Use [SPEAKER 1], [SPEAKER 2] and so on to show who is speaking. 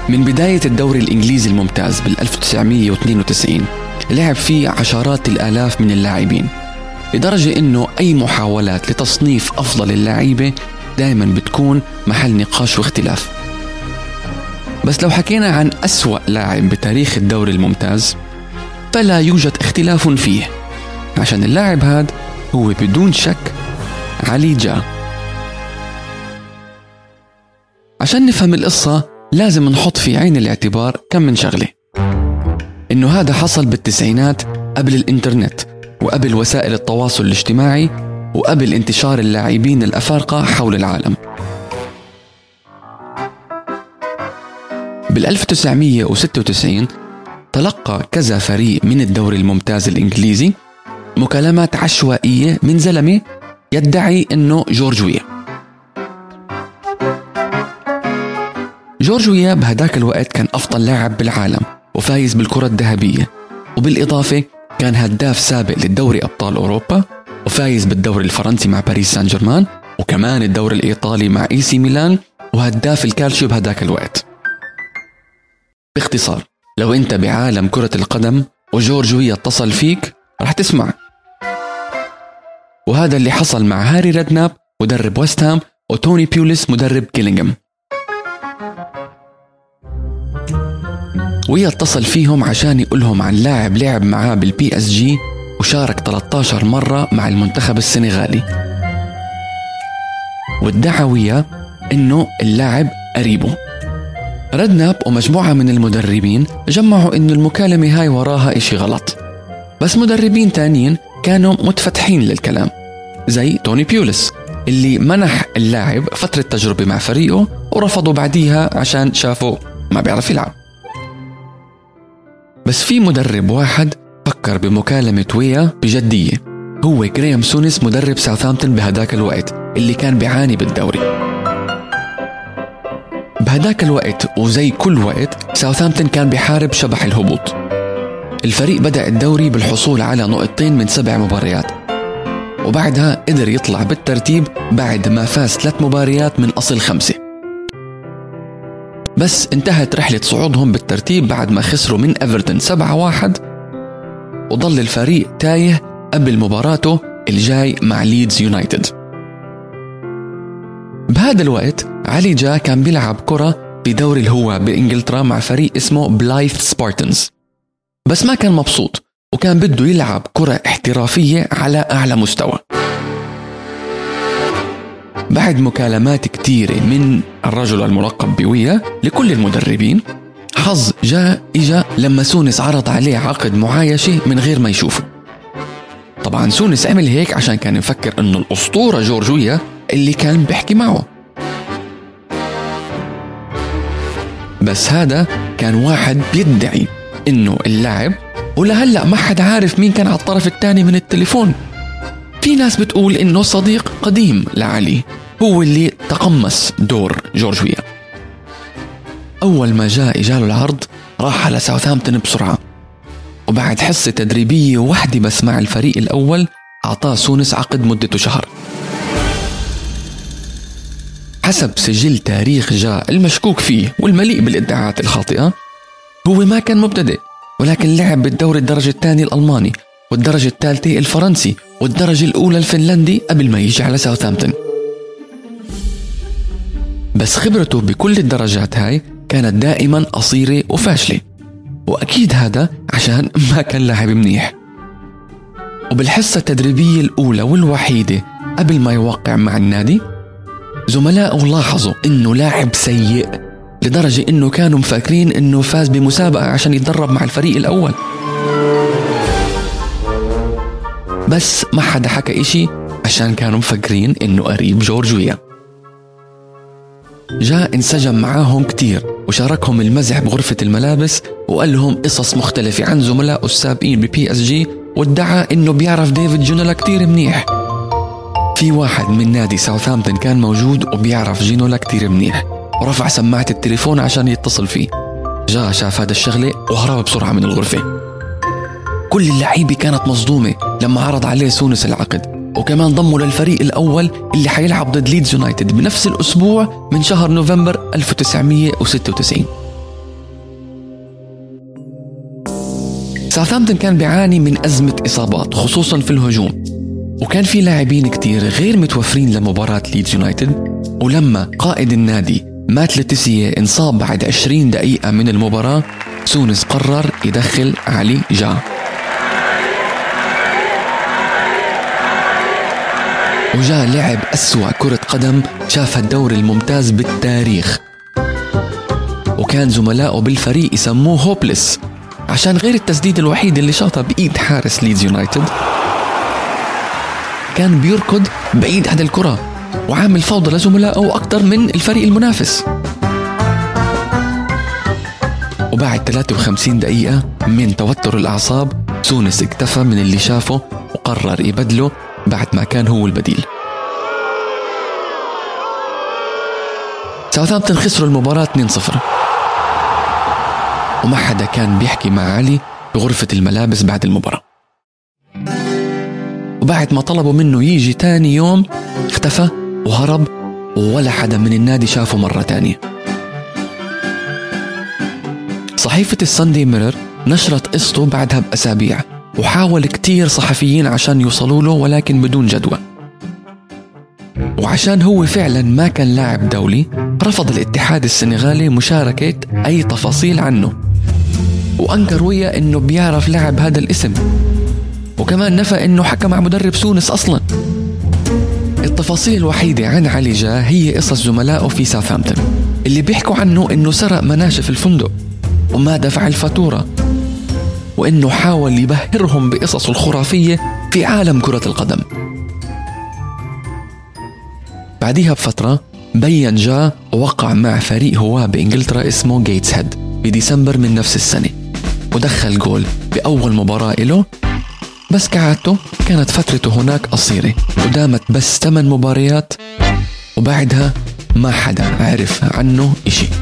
[SPEAKER 1] من بداية الدوري الإنجليزي الممتاز بال1992 لعب فيه عشرات الآلاف من اللاعبين، لدرجة إنه أي محاولات لتصنيف أفضل اللاعيبة دائما بتكون محل نقاش واختلاف. بس لو حكينا عن أسوأ لاعب بتاريخ الدوري الممتاز فلا يوجد اختلاف فيه، عشان اللاعب هذا هو بدون شك علي جا. عشان نفهم القصة لازم نحط في عين الاعتبار كم من شغلة. إنه هذا حصل بالتسعينات قبل الإنترنت وقبل وسائل التواصل الاجتماعي وقبل انتشار اللاعبين الأفارقة حول العالم. بال1996 تلقى كذا فريق من الدوري الممتاز الإنجليزي مكالمات عشوائية من زلمة يدعي إنه جورج ويا. جورج ويا بهداك الوقت كان أفضل لاعب بالعالم وفايز بالكرة الذهبية، وبالإضافة كان هداف سابق للدوري أبطال أوروبا، وفايز بالدوري الفرنسي مع باريس سان جيرمان، وكمان الدوري الإيطالي مع اي سي ميلان، وهداف الكالشيو بهداك الوقت. باختصار لو أنت بعالم كرة القدم وجورج ويا اتصل فيك رح تسمع. وهذا اللي حصل مع هاري ريدناب مدرب ويست هام وتوني بيوليس مدرب كيلينغهام. ويا اتصل فيهم عشان يقولهم عن لاعب لعب معاه بالبي اس جي وشارك 13 مرة مع المنتخب السنغالي، وادعى ويا انه اللاعب قريبه. ريدناب ومجموعة من المدربين جمعوا انه المكالمة هاي وراها اشي غلط، بس مدربين تانيين كانوا متفتحين للكلام زي توني بيوليس اللي منح اللاعب فترة تجربة مع فريقه ورفضوا بعديها عشان شافوا ما بيعرف يلعب. بس في مدرب واحد فكر بمكالمة ويا بجدية، هو غريهام سونيس مدرب ساوثهامبتون بهداك الوقت اللي كان بيعاني بالدوري. بهداك الوقت وزي كل وقت ساوثهامبتون كان بيحارب شبح الهبوط. الفريق بدأ الدوري بالحصول على نقطتين من 7 مباريات، وبعدها قدر يطلع بالترتيب بعد ما فاز 3 مباريات من أصل 5. بس انتهت رحلة صعودهم بالترتيب بعد ما خسروا من إيفرتون 7-1، وظل الفريق تايه قبل مباراته الجاي مع ليدز يونايتد. بهذا الوقت علي جا كان بيلعب كرة بدوري الهواة بإنجلترا مع فريق اسمه بلايث سبارتنز، بس ما كان مبسوط وكان بده يلعب كرة احترافية على أعلى مستوى. بعد مكالمات كتيرة من الرجل الملقب بويا لكل المدربين، حظ إجا لما سونيس عرض عليه عقد معايشة من غير ما يشوفه. طبعا سونيس عمل هيك عشان كان يفكر انه الأسطورة جورج ويا اللي كان بيحكي معه، بس هذا كان واحد بيدعي انه اللاعب، ولهلأ ما حد عارف مين كان على الطرف الثاني من التليفون. في ناس بتقول انه صديق قديم لعلي هو اللي تقمص دور جورج ويا. اول ما اجاله العرض راح على ساوثهامبتون بسرعة، وبعد حصة تدريبية واحدة بس مع الفريق الأول أعطاه سونيس عقد مدته شهر. حسب سجل تاريخ جا المشكوك فيه والمليء بالادعاءات الخاطئة، هو ما كان مبتدئ، ولكن لعب بالدوري الدرجة الثانية الألماني والدرجة الثالثة الفرنسي والدرجة الأولى الفنلندي قبل ما يجي على ساوثهامبتون. بس خبرته بكل الدرجات هاي كانت دائما قصيرة وفاشلة، وأكيد هذا عشان ما كان لاعب منيح. وبالحصة التدريبية الأولى والوحيدة قبل ما يوقع مع النادي، زملائه لاحظوا إنه لاعب سيء لدرجة إنه كانوا مفكرين إنه فاز بمسابقة عشان يتدرب مع الفريق الأول. بس ما حدا حكى إشي عشان كانوا مفكرين إنه قريب جورج ويا. جاء انسجم معاهم كتير وشاركهم المزح بغرفة الملابس وقال لهم قصص مختلفة عن زملائه السابقين ببي اس جي، وادعى إنه بيعرف ديفيد جينولا كتير منيح. في واحد من نادي ساوثهامبتون كان موجود وبيعرف جينولا كتير منيح، ورفع سماعة التليفون عشان يتصل فيه. جاء شاف هذا الشغلة وهرب بسرعة من الغرفة. كل اللعيبة كانت مصدومة لما عرض عليه سونيس العقد، وكمان ضموا للفريق الأول اللي حيلعب ضد ليدز يونايتد بنفس الأسبوع من شهر نوفمبر 1996. ساوثهامبتون كان بيعاني من أزمة إصابات خصوصا في الهجوم، وكان في لاعبين كتير غير متوفرين لمباراة ليدز يونايتد. ولما قائد النادي مات لتيسيه انصاب بعد 20 دقيقة من المباراة، سونس قرر يدخل علي جا، وجا لعب أسوأ كرة قدم شافها الدوري الممتاز بالتاريخ، وكان زملائه بالفريق يسموه هوبلس عشان غير التسديد الوحيد اللي شاطها بإيد حارس ليدز يونايتد كان بيركض بعيد عن الكرة وعامل فوضى لزملائه أكتر من الفريق المنافس. وبعد 53 دقيقة من توتر الأعصاب سونس اكتفى من اللي شافه وقرر يبدله بعد ما كان هو البديل. ساوثهامبتون خسروا المباراة 2-0، وما حدا كان بيحكي مع علي بغرفة الملابس بعد المباراة. وبعد ما طلبوا منه يجي تاني يوم اختفى وهرب، ولا حدا من النادي شافه مرة تانية. صحيفة الساندي ميرور نشرت قصته بعدها بأسابيع، وحاول كتير صحفيين عشان يوصلوا له ولكن بدون جدوى. وعشان هو فعلا ما كان لاعب دولي، رفض الاتحاد السنغالي مشاركة أي تفاصيل عنه، وأنكر وياه إنه بيعرف لاعب هذا الاسم، وكمان نفى إنه حكى مع مدرب سونس أصلا. التفاصيل الوحيدة عن علي جا هي قصص زملائه في ساوثهامبتون اللي بيحكوا عنه إنه سرق مناشف الفندق وما دفع الفاتورة، وإنه حاول يبهرهم بقصصه الخرافية في عالم كرة القدم. بعدها بفترة بيّن جا ووقع مع فريق هواه بإنجلترا اسمه جيتس هيد بديسمبر من نفس السنة، ودخل جول بأول مباراة له، بس كعادته كانت فترته هناك قصيرة ودامت بس 8 مباريات، وبعدها ما حدا عرف عنه إشي.